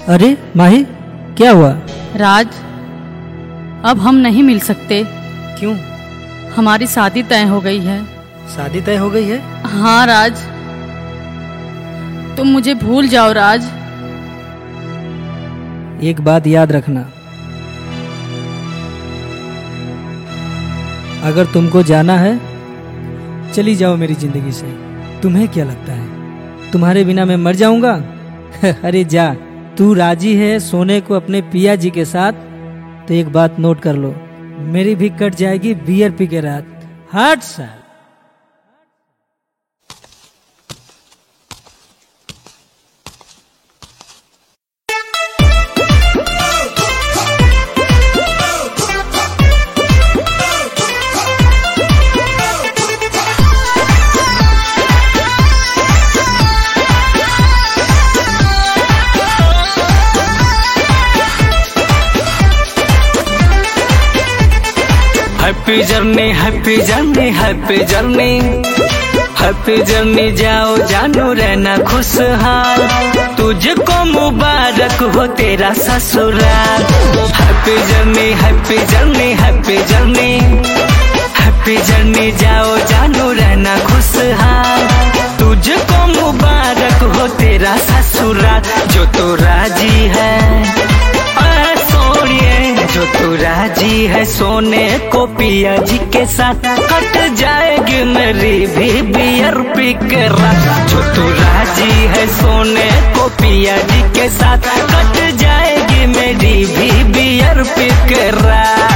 अरे माही, क्या हुआ? राज, अब हम नहीं मिल सकते। क्यों? हमारी शादी तय हो गई है। शादी तय हो गई है? हाँ राज, तुम मुझे भूल जाओ राज। एक बात याद रखना, अगर तुमको जाना है चली जाओ मेरी जिंदगी से। तुम्हें क्या लगता है तुम्हारे बिना मैं मर जाऊंगा? अरे जा, तू राजी है सोने को अपने पिया जी के साथ तो एक बात नोट कर लो, मेरी भी कट जाएगी बियर पी के रात। हट साल। Happy journey happy journey happy journey, happy journey जाओ जानू रहना खुशहाल, तुझको मुबारक हो तेरा ससुराल। Happy journey happy journey happy journey, happy journey जाओ जानू रहना खुशहाल, तुझको मुबारक हो तेरा ससुराल। जो तो राजी है जो तू राजी है सोने को पिया जी के साथ, कट जाएगी मेरी भी बियर पी के रात। जो तू राजी है सोने को पिया जी के साथ, कट जाएगी मेरी भी बियर पी के रात।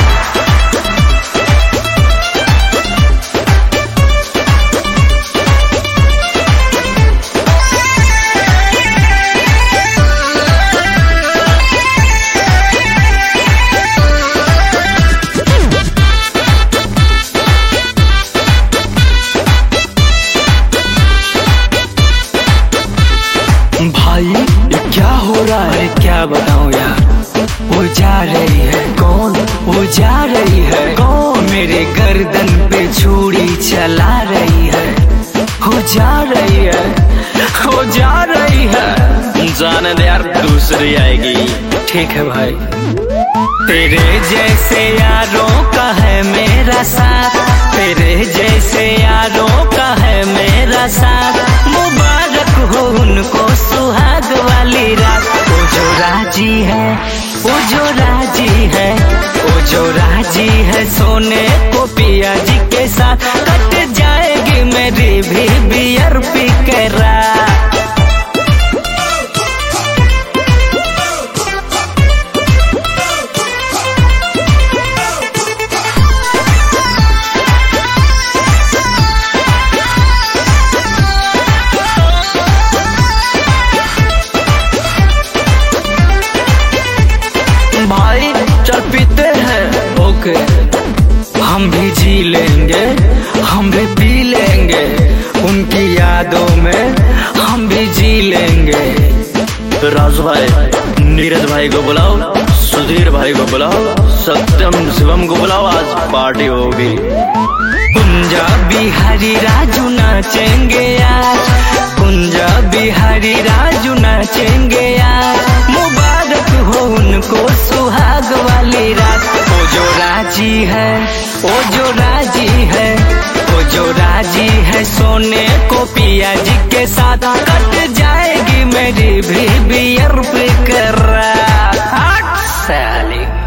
भाई ये क्या हो रहा है, क्या बताऊं यार। वो जा रही है कौन, वो जा रही है कौन, मेरे गर्दन पे छुरी चला रही है। वो जा रही है, वो जा रही है। जाने दे यार, दूसरी आएगी। ठीक है भाई। तेरे जैसे यारों का है मेरा साथ, तेरे जैसे यारों का है मेरा साथ, मुबारक हो उनको सुहाग वाली रात। वो जो राजी है, वो जो राजी है, वो जो राजी है सोने को पिया जी के साथ, कट जाएगी मेरी भी बियर पी के रात। भाई चल पीते हैं, ओके। हम भी जी लेंगे, हम भी पी लेंगे, उनकी यादों में हम भी जी लेंगे। तो राजू भाई, नीरज भाई को बुलाओ, सुधीर भाई को बुलाओ, सत्यम शिवम को बुलाओ, आज पार्टी होगी। कुंजा बिहारी राजू नाचेंगे आज, कुंजा बिहारी राजू नाचेंगे आज, मुबारक हो उनको सुहाग वाली रात। वो जो राजी है, वो जो राजी है, वो जो राजी है सोने को पिया जी के साथ, कट जाएगी मेरी भी बियर पी के रात। साली।